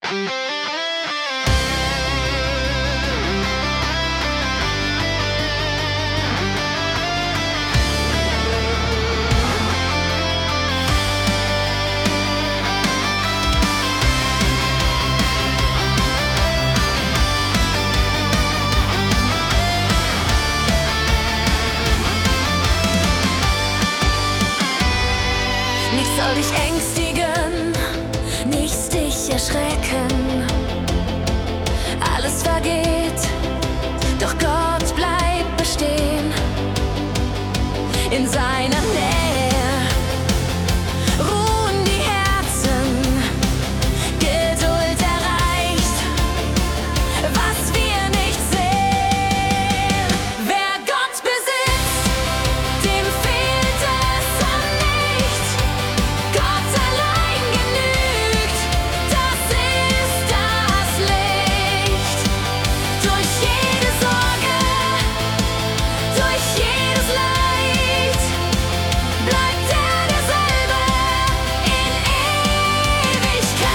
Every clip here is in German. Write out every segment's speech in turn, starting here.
Nichts soll dich ängstigen, nichts dich erschrecken. Alles vergeht, doch Gott bleibt bestehen. In seiner Nähe ruhen die Herzen, Geduld erreicht, was wir nicht sehen. Wer Gott besitzt, dem fehlt es an nichts. Gott allein genügt, das ist das Licht. Durch jede Sorge, durch jedes Leid bleibt er derselbe in Ewigkeit.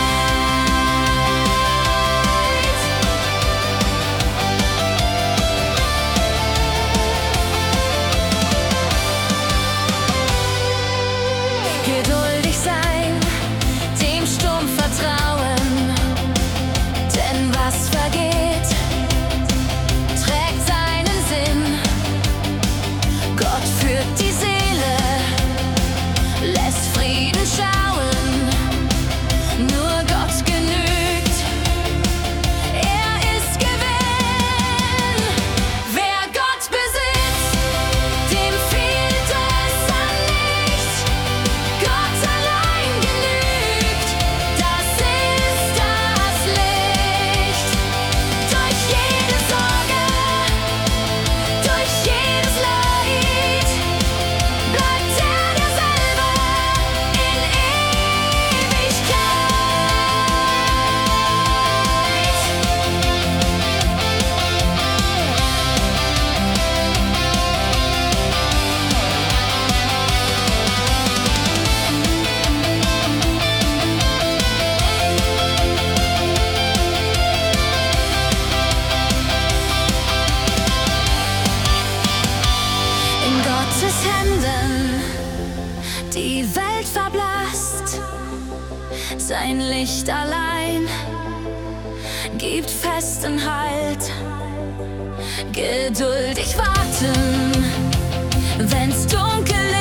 Geduldig sein, dem Sturm vertrauen, denn was vergeht, trägt seinen Sinn. Gott führt die Seele, lässt Frieden schauen, nur Gott genügt, er ist Gewinn. Wer Gott besitzt, dem fehlt es an nichts. Gott allein genügt, das ist das Licht. Durch jede Sorge, durch jedes Leid bleibt er derselbe in Ewigkeit. In Gottes Händen die Welt verblasst, sein Licht allein gibt festen Halt. Geduldig warten, wenn's dunkel